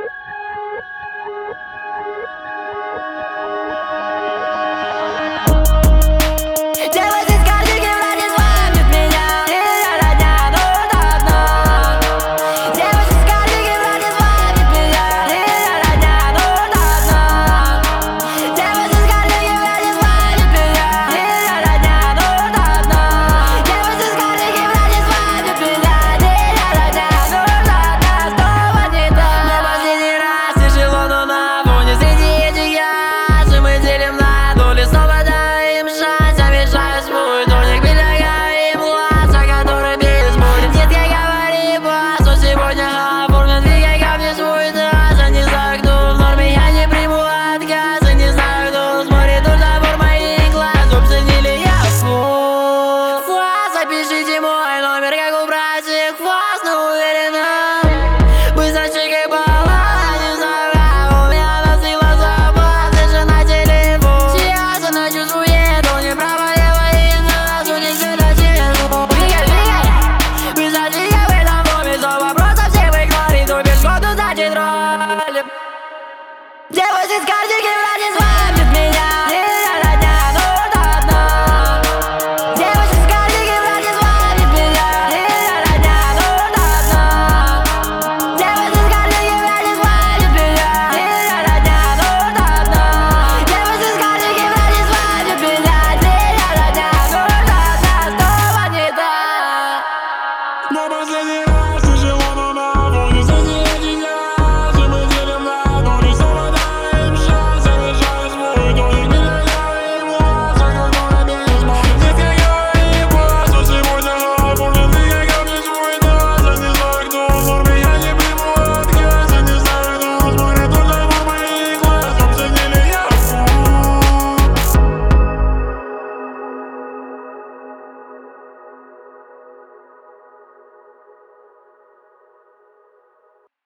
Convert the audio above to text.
Запишите мой номер, как убрать их вас, но уверенно. Быстро чекай баланс, не знаю, как у меня носила запас, лишь на телефон. Сейчас она чувствует, он не право, лево и на нас, у них всегда телефон. Двигай, быстро двигай в этом доме, сто вопросов всех в игноре, то без ходу значит роль. Девушки с картинки в радио.